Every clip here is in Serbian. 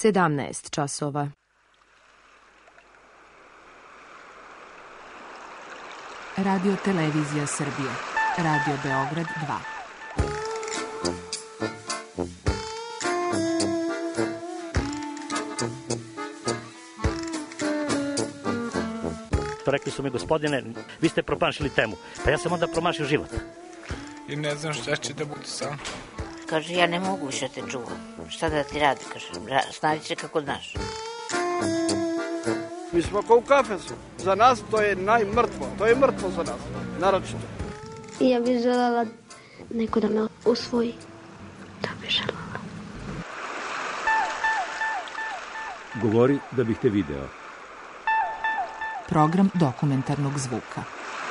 17 časova. Radio Televizija Srbije. Radio Beograd 2. Rekli su mi, gospodine, vi ste promašili temu. Pa ja sam onda promašio život. I ne znam šta će da bude sam. Kaže, ja ne mogu više te čuvam. Šta da ti radi, kaže, snađi se kako znaš. Mi smo kao u kafesu. Za nas to je najmrtvo. To je mrtvo za nas, naročito. Ja bih željela neko da me usvoji. Da bih željela. Govori da bih te video. Program dokumentarnog zvuka.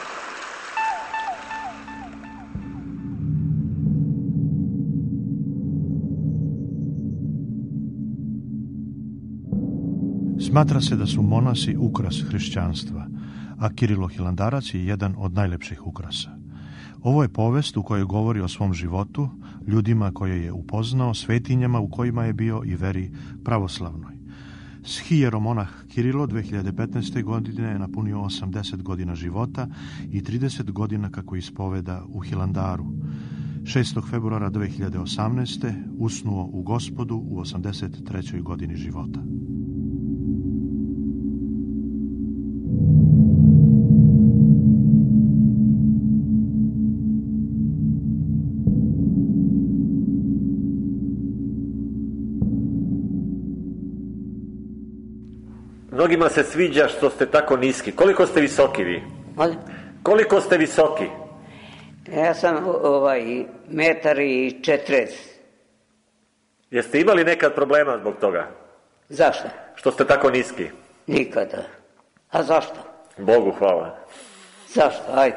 Smatra se da su monasi ukras hrišćanstva, a Kirilo Hilandarac je jedan od najlepših ukrasa. Ovo je povest u kojoj govori o svom životu, ljudima koje je upoznao, svetinjama u kojima je bio i veri pravoslavnoj. Shijeromonah Kirilo 2015. godine je napunio 80 godina života i 30 godina kako ispoveda u Hilandaru. 6. februara 2018. usnuo u Gospodu u 83. godini života. Mnogima se sviđa što ste tako niski. Koliko ste visoki vi? Koliko ste visoki? Ja sam 1,40 m. Jeste imali nekad problema zbog toga? Zašto? Što ste tako niski? Nikada. A zašto? Bogu hvala. Zašto? Ajde.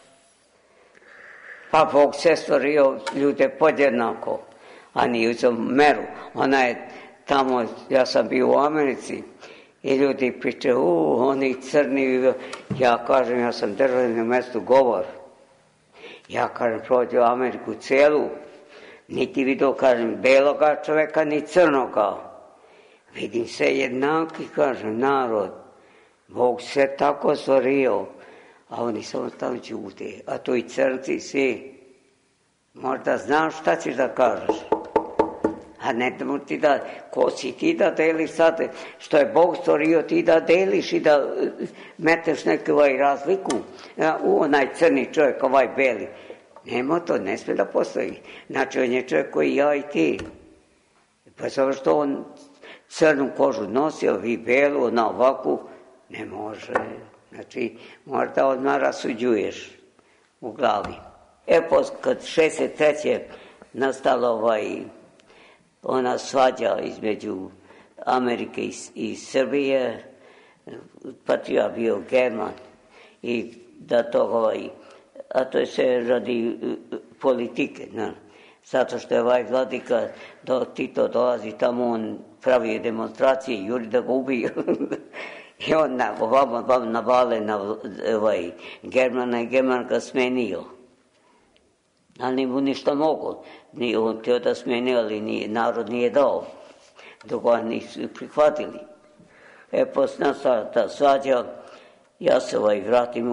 Pa Bog se stvorio ljude podjednako, a nije u meru. Ona je tamo, ja sam bio u Americi, i ljudi pričaju, oni crni, ja kažem, ja sam držao na mjestu govor. Ja kažem, prođu Ameriku cijelu, niti vidio, kažem, beloga čoveka, ni crnoga. Vidim se jednaki, kažem, narod, Bog se tako stvorio, a oni samo tamo ćute, a to i crnci svi. Možda znaš šta ćeš da kažeš. A ne da ti da, ko si ti da deliš sad, što je Bog stvorio ti da deliš i da meteš neku razliku u onaj crni čovjek, ovaj beli. Nema to, ne smije da postoji. Znači on je čovjek koji ja i ti. Pa samo što on crnu kožu nosi, a vi belu, ona ovakvu, ne može. Znači možda odmah rasuđuješ u glavi. Kad 63. nastalo ona svađa između Amerike i Srbije, patrija bio German, i da to a to je sve radi politike, ne? Zato što je vladika, da Tito dolazi tamo, on pravi demonstracije, juri da ga ubiju. I on vam navale na Germana i German ga smenio. Ali nije mu ništa mogo. Nije on htio da smeni, ali narod nije dao. Dok ga nisu prihvatili. Posle ta svađa, ja se vratim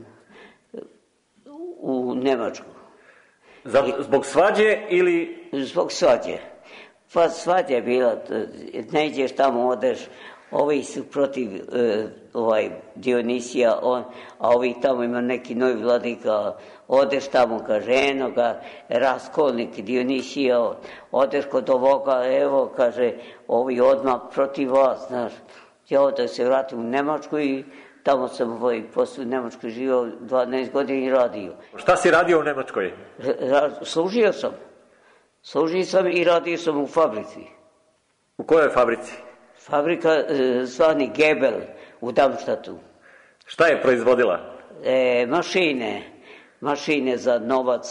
u Nemačku. Zbog svađe ili? Zbog svađe. Pa svađa je bila, ne ideš tamo, odeš, ovi su protiv Dionisija, a ovi tamo ima neki novi vladika, odeš tamo ka ženo, ga raskolnik Dionisija, odeš kod ovoga, evo, kaže, ovi odmah protiv vas, znaš. Ja onda se vratim u Nemačku i tamo sam posle u Nemačkoj živio 12 godina i radio. Šta si radio u Nemačkoj? Služio sam i radio sam u fabrici. U kojoj fabrici? Fabrika zvani Gebel u Darmstadtu. Šta je proizvodila? Mašine za novac,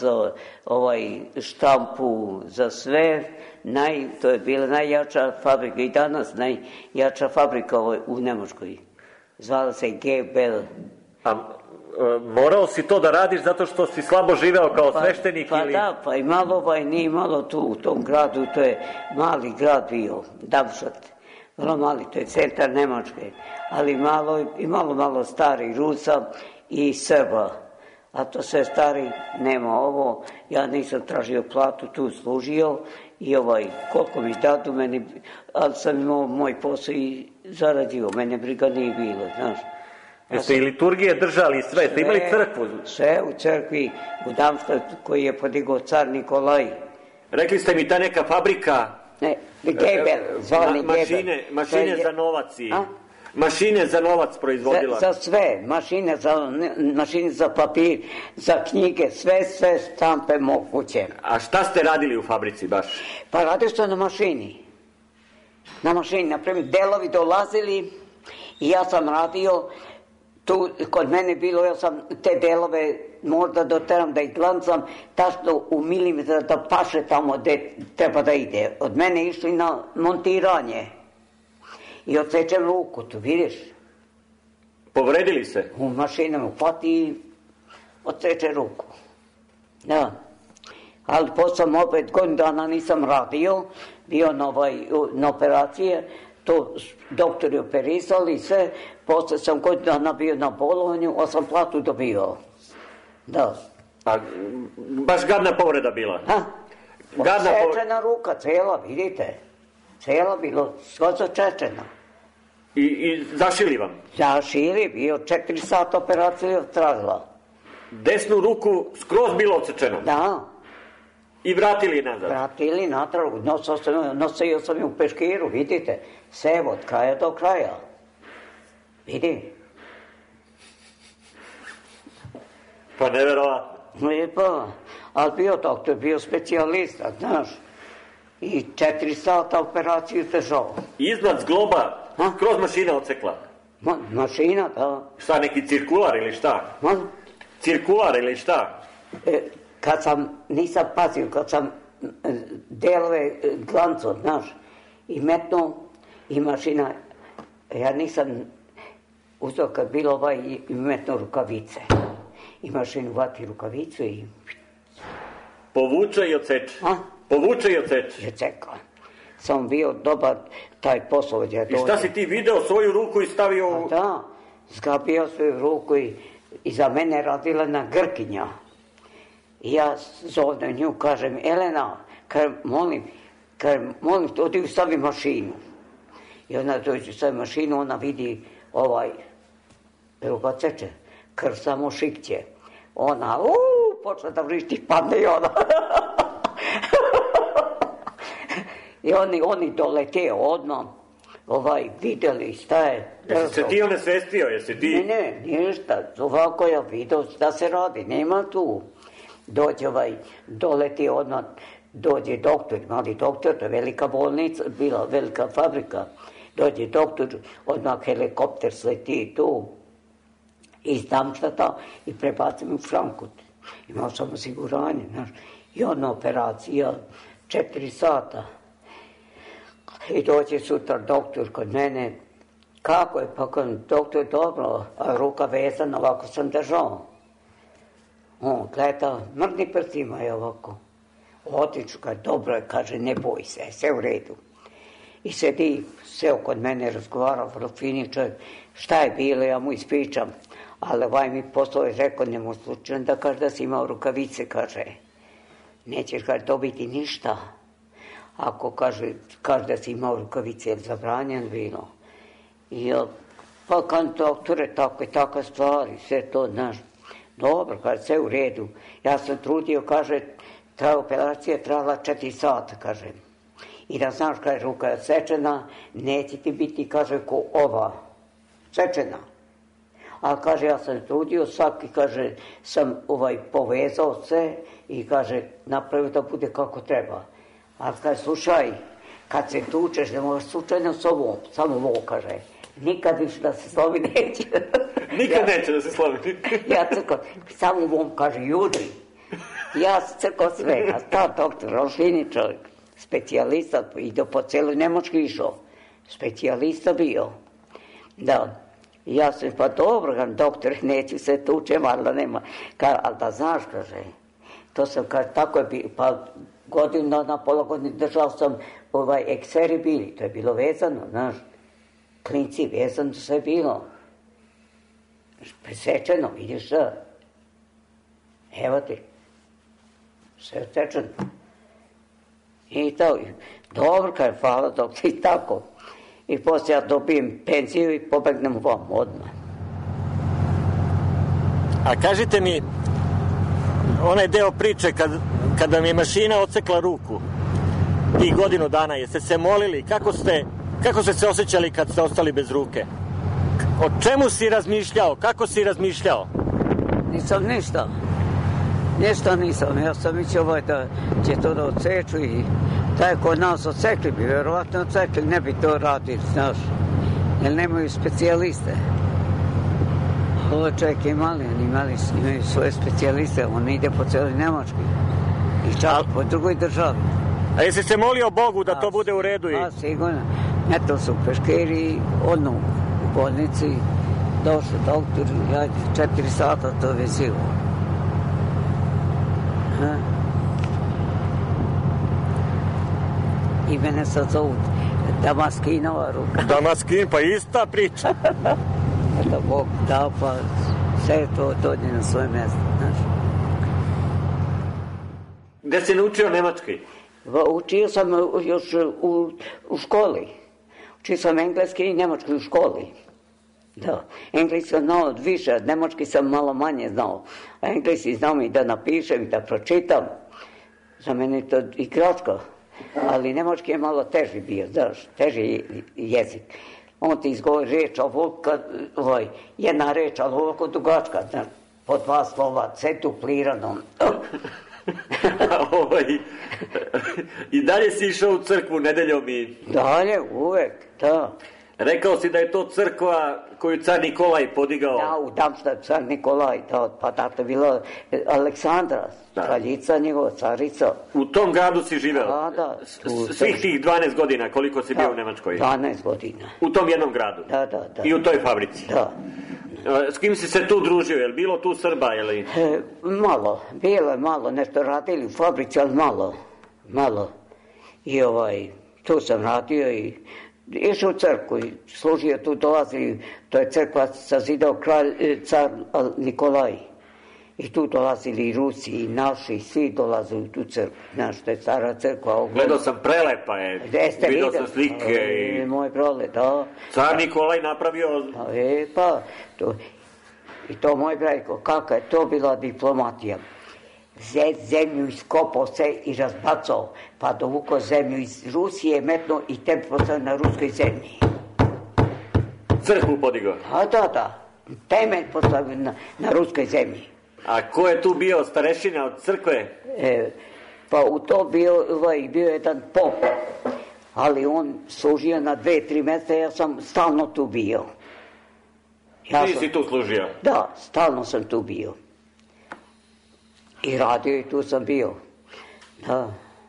štampu, za sve. To je bila najjača fabrika i danas najjača fabrika u Nemačkoj. Zvala se Gebel. A morao si to da radiš zato što si slabo živeo kao sveštenik? Pa da, pa i malo, nije malo tu u tom gradu, to je mali grad bio, Darmstadt. vrlo mali, to je centar Nemačke, ali malo stari Rusa i Srba. A to sve stari, nema ovo, ja nisam tražio platu, tu služio i koliko mi dadu meni, ali sam imao moj posao i zaradio, mene briga nije bilo, znaš. Jeste i liturgije držali sve, ste imali crkvu? Sve u crkvi, u Darmstadtu koji je podigao car Nikolaj. Rekli ste mi ta neka fabrika... Ne, Gebel, zvali Gebel. Mašine za novac i... Mašine za novac proizvodila? Za sve, mašine za papir, za knjige, sve štampe moguće. A šta ste radili u fabrici baš? Pa radio sam na mašini. Na mašini, naprimjer, delovi dolazili i ja sam radio, tu kod mene bilo, ja sam te delove možda doteram da ih glancam, tačno u milimetra da paše tamo gde treba da ide. Od mene išli na montiranje. I odsečem ruku, tu vidiš. Povredili se? U mašinama hvati i odseče ruku. Da. Ali posle opet godinu dana nisam radio, bio na operacije, to doktori operisali sve, posle sam godinu dana bio na bolovanju, a sam platu dobio. Da. A baš gadna povreda bila? Odsečena ruka, cela, vidite. Cela bilo, skoro začečena. I zašili vam? Zašili, bio 4 sata operacija trajala. Desnu ruku skroz bilo odsečeno? Da. I vratili je nazad? Vratili natrag, nosio sam je u peškiru, vidite, sve od kraja do kraja. Vidi. Pa neverovatno. Pa, ali bio doktor, bio specijalista, znaš. I 4 sata operaciju držao. Iznad zgloba, kroz mašina odsekla? Mašina, da. Šta, neki cirkular ili šta? Cirkular ili šta? Kad sam, nisam pazio, kad sam delove glanco, znaš, i metno i mašina, ja nisam uzeo kad bilo i metno rukavice. I mašinu vati rukavicu i... Povuče i odseče? Povuče i odseče? Je cekla. Sam bio dobar taj posao gdje dođe. I šta si ti video svoju ruku i stavio u... Da, skapio svoju ruku i za mene radila na Grkinja. I ja zovem nju, kažem, Elena, molim, odi u stavi mašinu. I ona dođe u stavi mašinu, ona vidi ruka ceče, krv samo šikće. Ona, počne da vrišti, padne i ona. I oni dolete odmah, videli šta je. Jesi se ti onesvestio, jesi ti? Ne, ništa, ovako ja vidio šta se radi, nema tu. Dođe doleti odmah, dođe doktor, mali doktor, to je velika bolnica, bila velika fabrika. Dođe doktor, odmah helikopter sleti tu iz Darmstadta i prebacim u Frankfurt. Imao sam osiguranje, znaš. I odmah operacija, 4 sata. I dođe sutra doktor kod mene. Kako je? Pa kod doktor, dobro, a ruka vezana, ovako sam držao. On gleda, mrni prstima je ovako. Otiču ga, dobro je, kaže, ne boj se, sve u redu. I sedi, seo kod mene, razgovarao, vrlo fini čovjek, šta je bilo, ja mu ispričam. Ali mi posao je rekao, nemo slučajno da kaže da si imao rukavice, kaže. Nećeš ga dobiti ništa. Ako kaže da si imao rukavice, je zabranjen bilo. I pa kad doktore, tako i taka stvari, sve to, znaš. Dobro, kaže, sve u redu. Ja sam trudio, kaže, ta operacija trajala 4 sata, kaže. I da znaš, kaže, ruka je sečena, neće ti biti, kaže, ko ova. Sečena. Ali, kaže, ja sam trudio, svaki, kaže, sam povezao sve i, kaže, napravio da bude kako treba. Ali, kaže, slušaj, kad se tučeš, ne možeš slučajno s ovom, samo ovo, kaže, nikad više da se slovi neće. Nikad neće da se slovi. Ja crko, samo ovom, kaže, judri. Ja crko sve, a ta doktor, on fini čovjek, specijalista, ide po celoj Nemačkoj išao, specijalista bio. Da, ja sam, pa dobro, doktor, neću se tučem, ali da nema, ali da znaš, kaže, To sam, tako je bilo, pa godinu dana, pola godine držao sam ekseri bili, to je bilo vezano, znaš, klinci vezano, sve bilo. Presečeno, vidiš da? Evo ti, sve presečeno. I to, dobro, kaže, hvala dok ti tako. I poslije ja dobijem penziju i pobegnem vam odmah. A kažite mi, onaj deo priče kada mi je mašina odsekla ruku, tih godinu dana, jeste se molili, kako ste se osjećali kad ste ostali bez ruke? O čemu si razmišljao? Kako si razmišljao? Nisam ništa. Ništa nisam. Ja sam mislio da će to da odseču i da je kod nas odsekli bi, verovatno odsekli, ne bi to radili, znaš, jer nemaju specijaliste. Ovo čovjek imali, oni imaju svoje specijaliste, on ide po cijeloj Nemačkoj i čak po drugoj državi. A jesi se molio Bogu da to bude u redu? Pa, sigurno. Eto su peškeri, odno u bolnici, došli doktor, ja 4 sata to vezio. I mene sad zovu Damaskinova ruka. Damaskin, pa ista priča. Eto, Bog dao, pa sve to dođe na svoje mjesto, znaš. Gde si naučio nemački? Učio sam još u školi. Učio sam engleski i nemački u školi. Da, engleski sam znao više, nemački sam malo manje znao. A engleski znao i da napišem i da pročitam. Za mene je to igračka. Ali nemački je malo teži bio, znaš, teži jezik. On ti izgovori reč, jedna reč, ali ovako dugačka, znaš, po 2 slova, sve duplirano. I dalje si išao u crkvu nedeljom i... Dalje, uvek, da. Rekao si da je to crkva koju car Nikolaj podigao. Da, u Darmstadtu car Nikolaj, pa tako je bila Aleksandra, kraljica njegova, carica. U tom gradu si živeo? Da. Svih tih 12 godina koliko si bio u Nemačkoj? 12 godina. U tom jednom gradu? Da. I u toj fabrici? Da. S kim si se tu družio? Je li bilo tu Srba ili? Malo, bilo je malo, nešto radili u fabrici, ali malo. I tu sam radio i išao u crkvu i služio, tu dolazili, to je crkva sazidao car Nikolaj. I tu dolazili i Rusi i naši, svi dolazili u tu crkvu. Znaš, to je stara crkva. Gledao sam, prelepa je, vidio sam slike i... Moj brale, da. Car Nikolaj napravio... I to moj brajko, kakva je to bila diplomatija. Zemlju iskopao se i razbacao, pa dovukao zemlju iz Rusije, metno i temelj postavio na ruskoj zemlji. Crkvu podigao? Da. Temelj postavio na ruskoj zemlji. A ko je tu bio starešina od crkve? Pa u to bio jedan pop, ali on služio na 2-3 mjesta, ja sam stalno tu bio. Ti si tu služio? Da, stalno sam tu bio. I radio i tu sam bio. Da.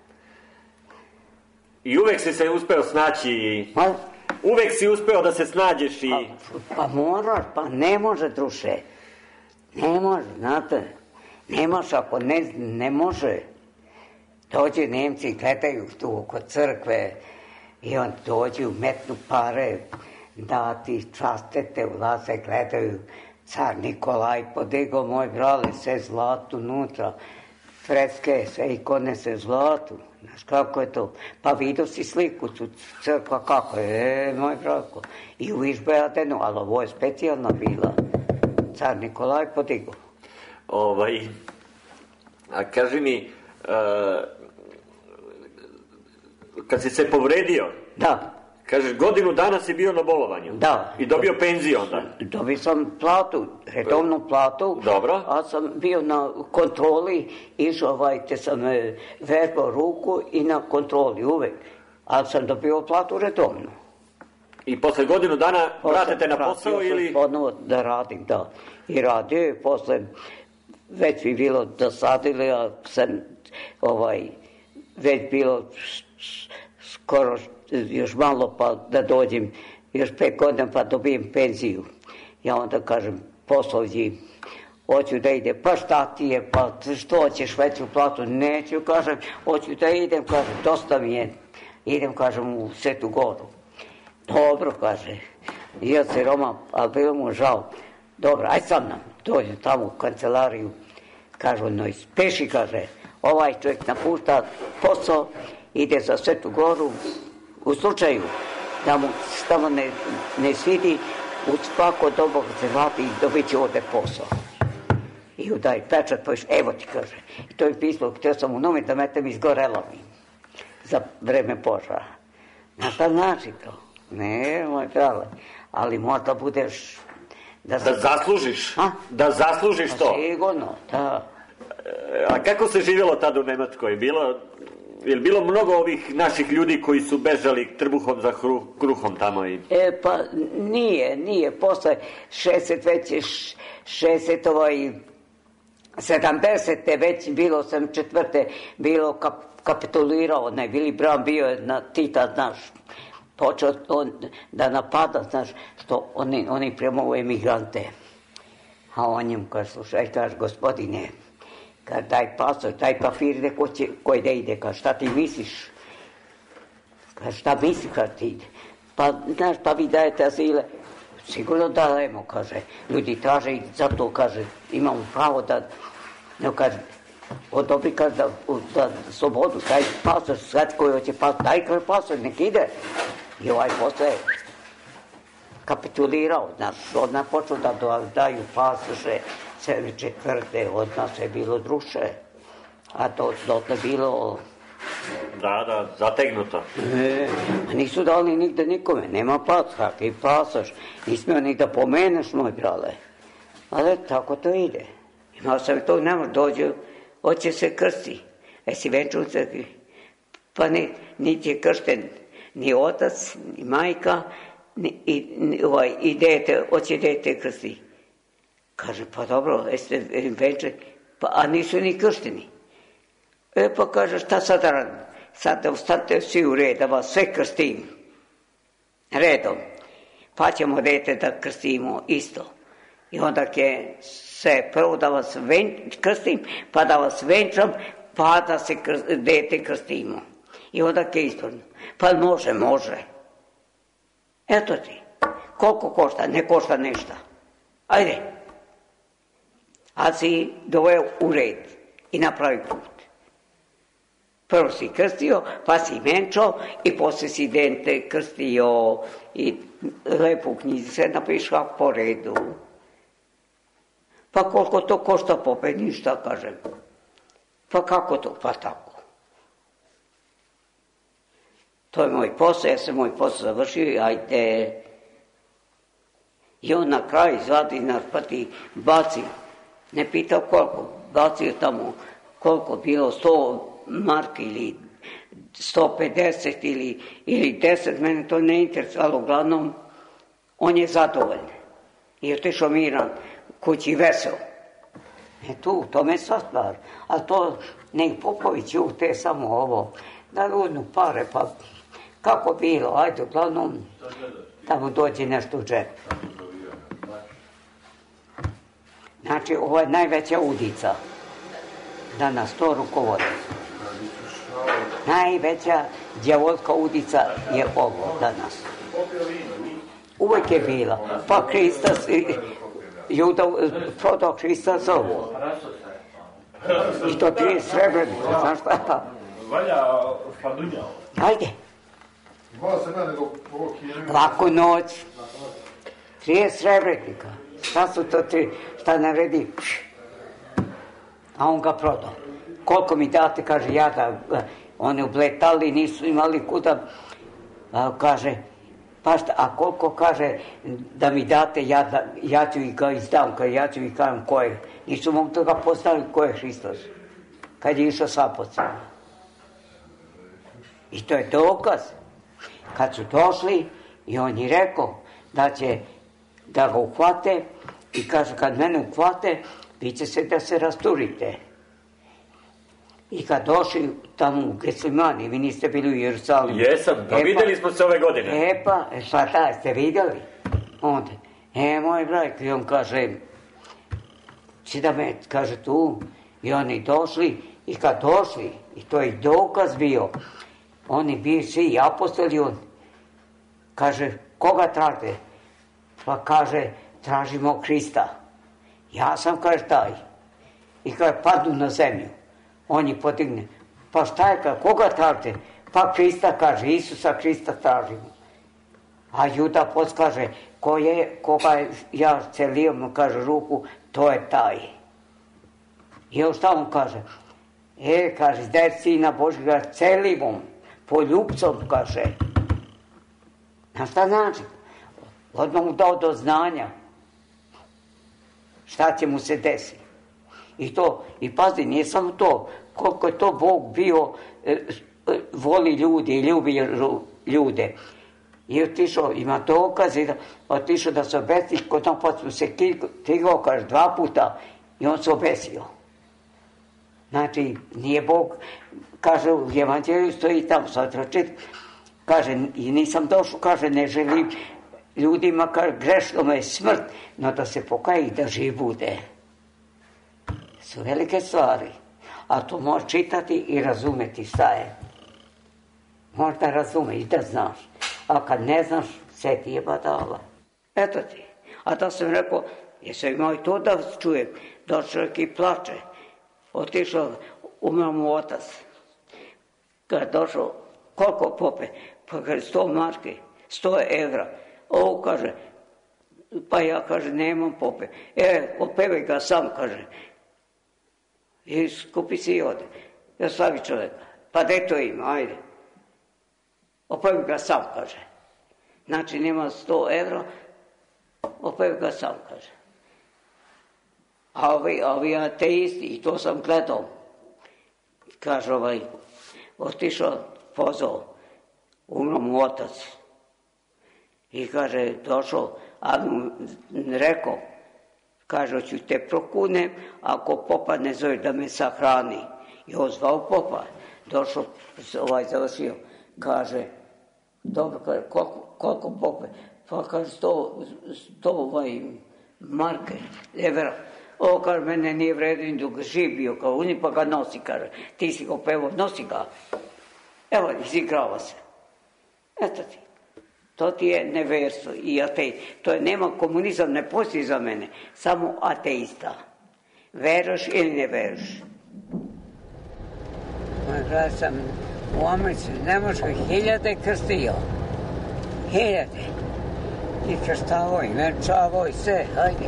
I uvek si se uspeo snaći? Uvek si uspeo da se snađeš i... Pa moraš, pa ne može, druže. Ne može, znate. Nemaš ako ne može. Dođe Nemci, gledaju tu oko crkve i on dođu, metnu pare, da ti častete, ulaze, gledaju. Car Nikolaj podigao, moj brale, sve zlato unutra, freske, sve ikone se zlatu. Znaš kako je to? Pa vidio si sliku, tu crkva kako je, moj brako. I u Išbejadenu, ali ovo je specijalna bila. Car Nikolaj podigao. A kaži mi, kad si se povredio... Da. Kažeš, godinu dana si bio na bolovanju? Da. I dobio penziju onda? Dobio sam platu, redovnu platu. Dobro. A sam bio na kontroli, išao, te sam vežbao ruku i na kontroli uvek. Ali sam dobio platu redovnu. I posle godinu dana vratite na posao ili... Ponovo da radim, da. I radio i posle već bi bilo dosadili, a sam već bilo skoro još malo pa da dođem, još 5 godina pa dobijem penziju. Ja onda kažem, poslovđi hoću da ide, pa šta ti je, pa što hoćeš veću platu, neću, kažem, hoću da idem, kažem, dosta mi je, idem, kažem, u Svetu Goru. Dobro, kaže, i od se Roma, ali bilo mu žao, dobro, aj sam nam, dođem tamo u kancelariju, kažu, no ispeši, kaže, ovaj čovjek napušta posao, ide za Svetu Goru, u slučaju da mu tamo ne svidi, u svako dobo se vrati i dobit će ovdje posao. I udaj pečat, pa evo ti, kaže. I to je pismo, htio sam u nomi da metem izgorelo mi za vreme požara. Na šta znači to? Ne, moj prale, ali možda budeš... Da zaslužiš? Da zaslužiš to? Sigurno, da. A kako se živjelo tada u Nemačkoj? Je li bilo mnogo ovih naših ljudi koji su bežali trbuhom za kruhom tamo? Pa nije. Posle 70. već bilo 74. bilo kapitulirao, ne, Willy Brandt bio je na Tita, znaš, počeo da napada, znaš, što oni prema emigrante. A on njim kaže, slušaj, kaže, gospodine, kad daj pasoš, daj papir ide koji da ide, kaže, šta ti misliš? Kaže, šta misliš kad ti ide? Pa, znaš, pa vi dajete azile. Sigurno dajemo, kaže, ljudi traže i zato, kaže, imamo pravo da, kaže, odobri, kaže, da slobodu, daj pasoš, sad koji hoće pasoš, daj, kaže, pasoš, nek ide. I ovaj posle kapitulirao, znaš, odmah počeo da daju pasoše, 74. od nas je bilo druše, a dotle bilo... Da, zategnuto. Nisu dali nigde nikome, nema pasoš, i pasoš, nismio ni da pomeneš, moj brale. Ali tako to ide. Imao sam to, ne može dođe, hoće se krsti. Jesi venčan u crkvi? Pa niti je kršten ni otac, ni majka, i dete, hoće dete krsti. Kaže, pa dobro, jeste venčani, a nisu ni kršteni. Pa kaže, šta sad radim? Sad ostanite svi u red, da vas sve krstim. Redom. Pa ćemo dete da krstimo isto. I onda će se prvo da vas krstim, pa da vas venčam, pa da se dete krstimo. I onda će isto. Pa može. Eto ti. Koliko košta? Ne košta ništa. Ajde. A si doveo u red i napravi put. Prvo si krstio, pa si venčao i poslije si dete krstio i lepo u knjizi se napiša po redu. Pa koliko to košta popet, ništa, kažem. Pa kako to? Pa tako. To je moj posao, ja sam moj posao završio, ajde. I on na kraju izvadi nas, pa ti baci, ne pitao koliko, bacio tamo koliko bilo, 100 marki ili 150 ili 10, mene to ne interesuje, ali uglavnom on je zadovoljan. I otišao miran kući vesel. Tu, to me sva stvar. Ali to nek Popović te samo ovo, da ludnu pare, pa kako bilo, ajde, uglavnom da mu dođe nešto u džep. Znači, ovo je najveća udica da nas to rukovodi. Najveća djavolska udica je ovo danas. Uvijek je bila. Pa Hristos, Juda prodao Hrista za ovo. I to 30 srebrnika, znaš šta? Ajde. Laku noć. 30 srebrnika. Šta su to tri? Šta naredi? A on ga prodao. Koliko mi date, kaže, ja da oni ubletali, nisu imali kuda, kaže, pa šta, a koliko, kaže, da mi date, ja ću ih ga izdam, ja ću ih kažem ko je. Nisu mogu da ga postaviti ko je Hristos, kad je išao sa apostolima. I to je dokaz. Kad su došli i on je rekao da će da ga uhvate i kaže, kad mene uhvate, vi će se da se rasturite. I kad došli tamo u Getsemani, vi niste bili u Jerusalimu. Jesam, pa vidjeli smo se ove godine. Pa da, ste vidjeli? Onda, moj brajk, i on kaže, će da me, kaže, tu. I oni došli, i kad došli, i to je dokaz bio, oni bili svi apostoli, on kaže, koga tražite? Pa kaže, tražimo Krista. Ja sam, kaže, taj. I kaže, padnu na zemlju. On je podigne. Pa šta je, kaže, koga tražite? Pa Krista, kaže, Isusa Krista tražimo. A Juda podskaže, koga ja celio mu, kaže, ruku, to je taj. I on šta mu kaže? Kaže, zdaj Sina Božjega celivom, poljubcom, kaže. A šta znači? Odmah mu dao do znanja šta će mu se desiti. I pazi, nije samo to, koliko je to Bog bio, voli ljudi i ljubi ljude. I otišao, ima dokaze, otišao da se obesi, kod nam pa se tigao, kaže, 2 puta i on se obesio. Znači, nije Bog, kaže, u Evanđelju stoji tamo, sad pročit, kaže, i nisam došao, kaže, ne želim ljudima, kaže, grešno me je smrt, no da se pokaje i da živ bude. Su velike stvari, a to možeš čitati i razumeti šta je. Možda razume i da znaš, a kad ne znaš, sve ti je badala. Eto ti. A da sam rekao, jesam imao i to da čujem, da čovjek i plače. Otišao, umeo mu otac. Kad je došao, koliko pope? Pa kaže, 100 marki, 100 evra. Ovo kaže, pa ja, kaže, nemam pope. Opevaj ga sam, kaže. I skupi si i ode. Ja slavi čovjeka. Pa gdje to ima, ajde. Opevaj ga sam, kaže. Znači, nema 100 evra, opevaj ga sam, kaže. A ovi ateisti, i to sam gledao, kaže, otišao, pozvao, umro mu otac. I kaže, došao, a mu rekao, kaže, hoću te prokunem, ako popa ne zove da me sahrani. I on zvao popa, došao, završio, kaže, dobro, kaže, koliko pope? Pa kaže, 100 marke, evra. Ovo, kaže, mene nije vredio dok živ bio, kao uni, pa ga nosi, kaže, ti si ga pevo, nosi ga. Evo, izigrava se. Eto ti. To ti je neverstvo i ateist. To je, nema komunizam, ne postoji za mene, samo ateista. Veruješ ili ne veruješ? Ja sam u Americi, Nemačkoj, 1000 krstio. 1000. I krštavao i venčavao i sve, hajde.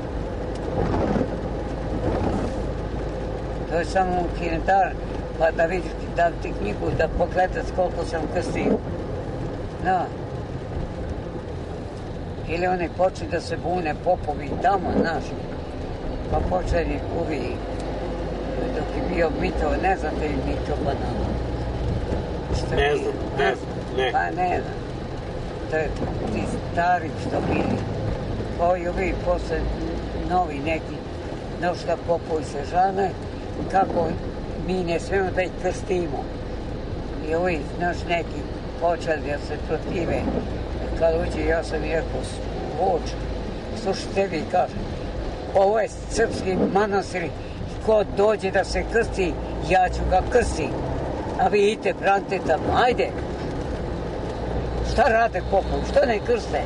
To je samo u kinetar, pa da vidiš, dam ti knjigu, da pogledaš koliko sam krstio. Da. Ili oni počeli da se bune popovi tamo, znaš, pa počeli uvi, dok je bio Mito, ne znate li Mito Banana? Ne znam. Pa ne znam. To je ti stari što bili. Pa i ovi posle novi neki, nošta popovi se žane, kako mi ne smemo da ih krstimo. I ovi, znaš, neki počeli da se protive. Kad uđe, ja sam i rekao, voč, slušajte vi, kaže, ovo je srpski manastir, ko dođe da se krsti, ja ću ga krsti, a vi idite, branite tamo, ajde. Šta rade popovi, što ne krste?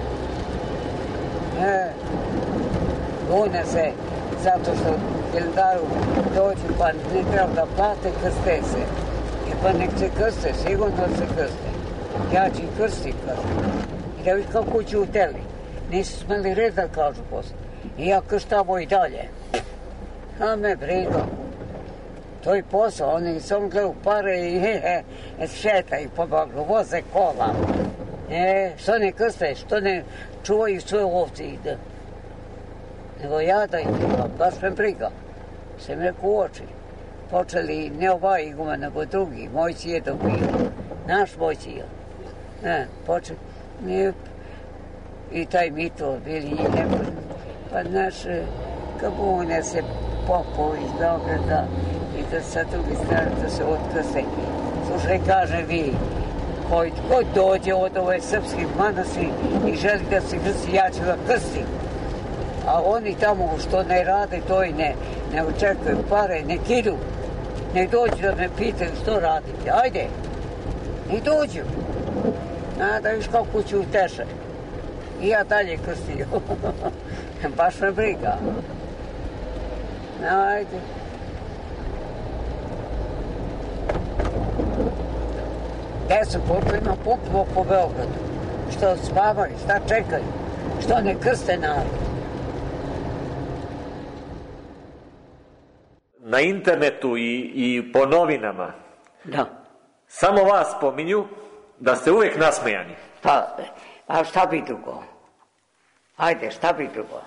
Bune se, zato što u Hilandaru dođu, pa ne treba da plate, krste se. Pa nek se krste, sigurno se krste. Ja ću i krsti, kaže. I da vi kako ćuteli. Nisu smeli red da kažu posle. I ja krštavo i dalje. A me briga. To je posao. Oni samo gledaju pare i šetaju po baglu. Voze kola. Što ne krste? Što ne čuvaju svoje ovce? Nego ja da ih treba. Baš me briga. Se me rekao u oči. Počeli ne ovaj iguman, nego drugi. Mojci je dobio. Naš Mojci je. Počeli. I taj Mito bili i nepožni. Pa naš kabune se popao iz Beograda i da sa druge strane da se otkrste. Slušaj, kaže vi, ko dođe od ove srpske manasiri i želi da se krsti, ja ću ga krstim. A oni tamo što ne rade, to i ne očekuju pare, nek idu. Nek dođu da me pitaju što radite. Ajde, nek dođu. Da viš kako ću teše. I ja dalje krstio. Baš me briga. Ajde. Gde su ima pupno po Beogradu? Što spavaju, šta čekaju? Što ne krste narod? Na internetu i po novinama samo vas spominju da ste uvek nasmejani. Pa, a šta bi drugo? Ajde, šta bi drugo?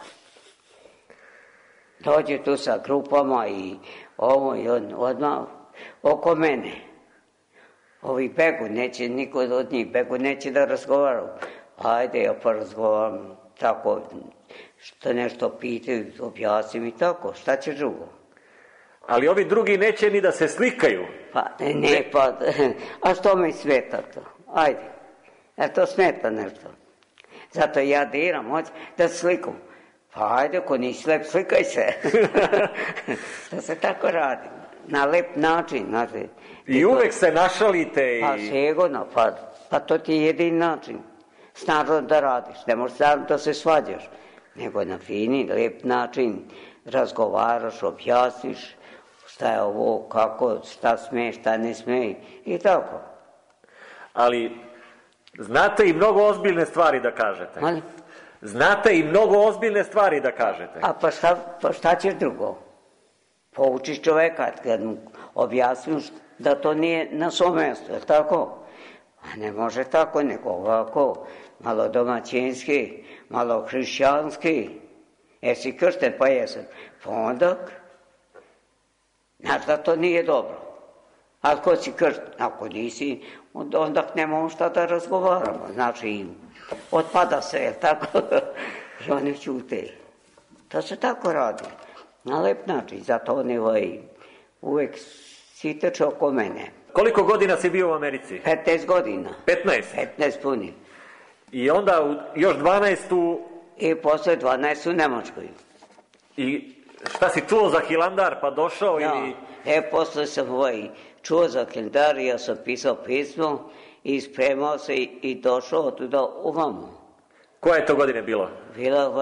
Dođe tu sa grupama i ovo i odmah oko mene. Ovi begu, neće niko od njih begu, neće da razgovaram. Ajde, ja pa razgovaram tako, što nešto pitaju, objasnim i tako, šta će drugo? Ali ovi drugi neće ni da se slikaju. Pa, ne, pa, a što mi smeta to? Ajde, to smeta nešto. Zato ja diram, hoću da slikom. Pa ajde, ako nisi lep, slikaj se. To se tako radi, na lep način, znate. I uvek se našalite i... Pa sigurno, pa to ti je jedin način. S narodom da radiš, ne možeš sam da se svađaš, nego na fini, lep način razgovaraš, objasniš šta je ovo, kako, šta sme, šta ne sme i tako. Ali znate i mnogo ozbiljne stvari da kažete. Ali? Znate i mnogo ozbiljne stvari da kažete. A pa šta ćeš drugo? Poučiš čoveka kad mu objasniš da to nije na svom mjestu, je tako? A ne može tako, nego ovako, malo domaćinski, malo hrišćanski. Jesi kršten? Pa jesam. Pa onda, znaš da to nije dobro. Ali ko si kršten? Ako nisi, onda nemamo šta da razgovaramo. Znači, otpada se, je tako? I oni ćute. To se tako radi. Na lep način, zato oni uvek si trče oko mene. Koliko godina si bio u Americi? 15 godina. 15? 15 puni. I onda još 12 I posle 12 u Nemačkoj. I šta si čuo za Hilandar pa došao ili... Posle sam čuo za Hilandar i ja sam pisao pismo i spremao se i došao otuda ovamo. Koje je to godine bilo? Bilo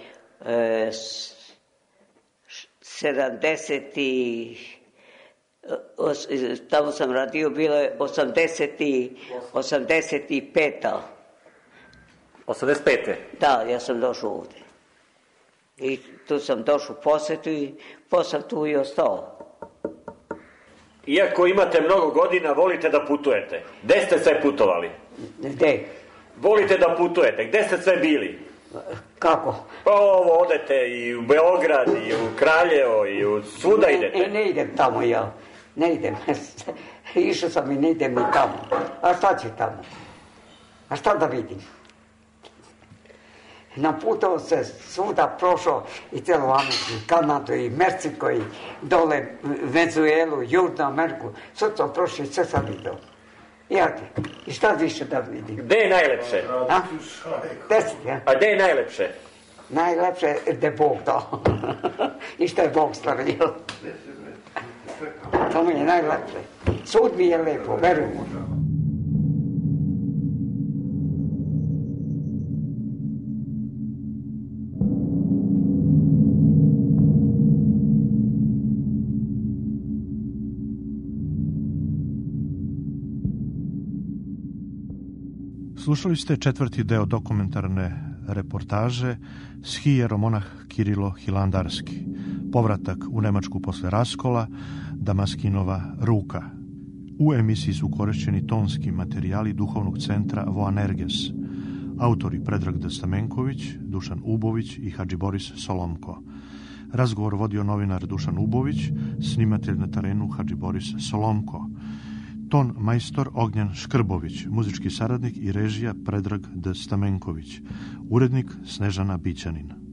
70 i... Tamo sam radio, bilo je 85. 85. Da, ja sam došao ovdje. I tu sam došao u posetu i posam tu i ostao. Iako imate mnogo godina, volite da putujete. Gde ste sve putovali? Gde? Volite da putujete. Gde ste sve bili? Kako? Pa odete i u Beograd, i u Kraljevo, i u svuda idete. Ne idem tamo ja. Ne idem. Išao sam i ne idem ni tamo. A šta će tamo? A šta da vidim? Naputao se svuda, prošao i cijelu Ameriku, Kanadu i Meksiko i dole Venezuelu, Južnu Ameriku. Sve sam prošao i sve sam vidio. I šta više da vidim? Gde je najlepše? A? Deset, ja. A gde je najlepše? Najlepše je gde Bog dao. I šta je Bog stvorio. To mi je najlepše. Svud mi je lepo, verujem. Slušali ste četvrti deo dokumentarne reportaže Schijeromonah Kirilo Hilandarski, povratak u Nemačku posle raskola, Damaskinova ruka. U emisiji su korišćeni tonski materijali duhovnog centra Voanerges, autori Predrag D. Stamenković, Dušan Ubović i Hadži Boris Solomko. Razgovor vodio novinar Dušan Ubović, snimatelj na terenu Hadži Boris Solomko. Ton majstor Ognjan Škrbović, muzički saradnik i režija Predrag D. Stamenković, urednik Snežana Bićanin.